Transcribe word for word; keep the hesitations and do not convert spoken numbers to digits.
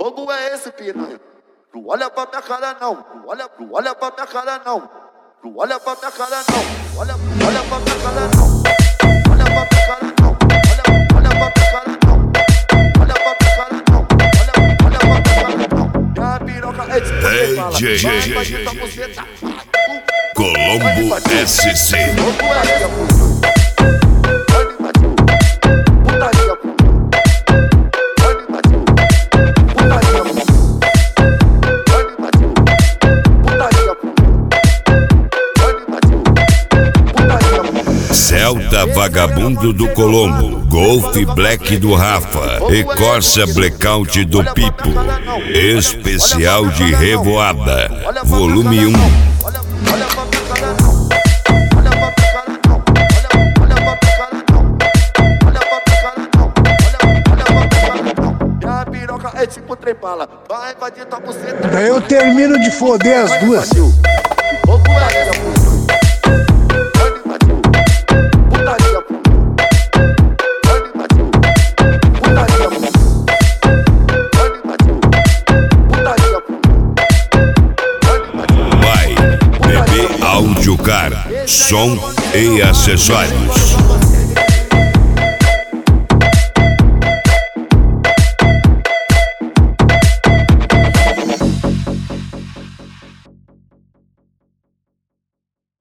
jogo é esse, piranha? Tu olha pra minha cara não, tu olha, tu olha pra minha cara não, tu olha pra minha cara não, olha, olha pra minha cara não, olha pra minha cara não, olha, olha pra minha cara não, olha pra minha cara não, olha, olha pra minha cara não. Minha piroca é de D J Colombo S C. Celta Vagabundo do Colombo, Golf Black do Rafa e Corsa Blackout do Pipo. Especial de Revoada, volume um. É tipo trem bala, vai invadir tua buceta. Daí eu termino de foder as duas. Vai, Bebê Áudio Car, som e acessórios.